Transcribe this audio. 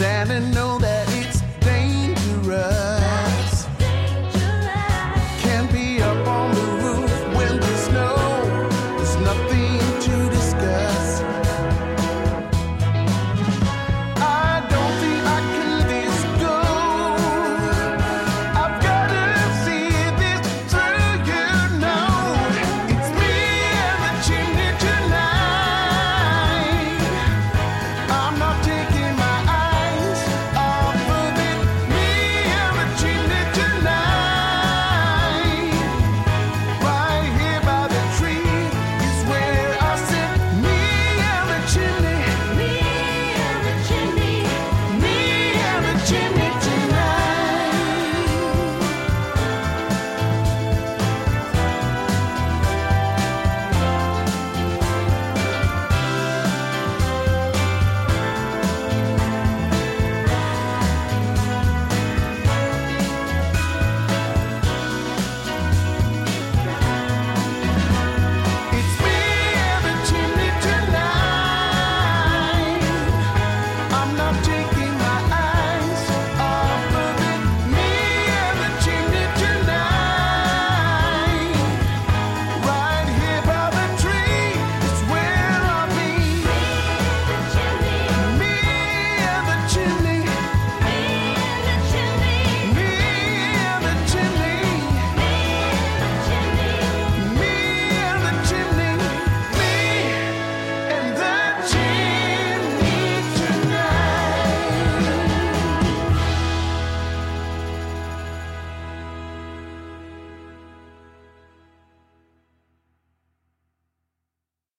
Santa know that it's dangerous. Can't be up on the roof when the snow. There's nothing to discuss. I don't think I can let this go. I've gotta see this through, you know. It's me and the chimney tonight. I'm not taking my eyes off of it. Me and the chimney tonight. Right here by the tree is where I sit. Me and the chimney. Me and the chimney. Me and the chimney tonight. It's me and the chimney tonight. I'm not